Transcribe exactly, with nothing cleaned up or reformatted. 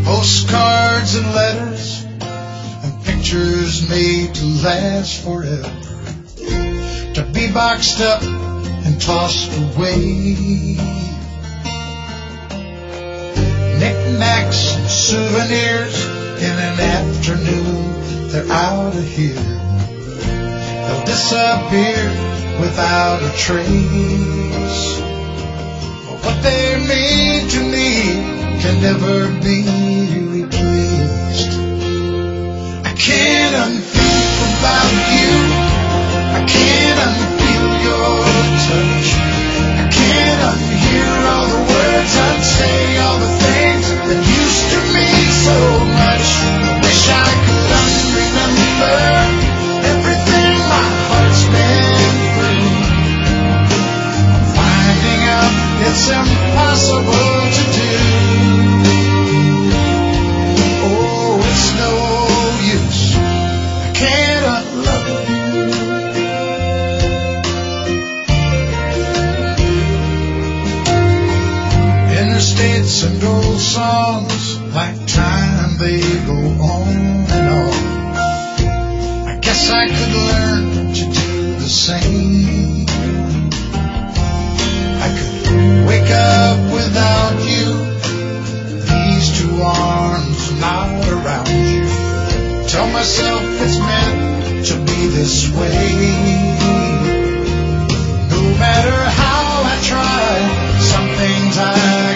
Postcards and letters and pictures made to last forever, to be boxed up and tossed away. Knickknacks and souvenirs, in an afternoon they're out of here. They'll disappear without a trace. But what they mean to me can never be replaced. I can't unthink about you. I can't unfeel your touch. I can't unhear all the words I'd say, all the things that used to mean so much. I wish I could unremember everything my heart's been through. I'm finding out it's impossible to do. Oh, it's no use. I can't unlove you. Interstates and old songs, like time they go on and on. I guess I could learn to do the same. I could wake up without you, these two arms not around you. Tell myself it's meant to be this way. No matter how I try, some things I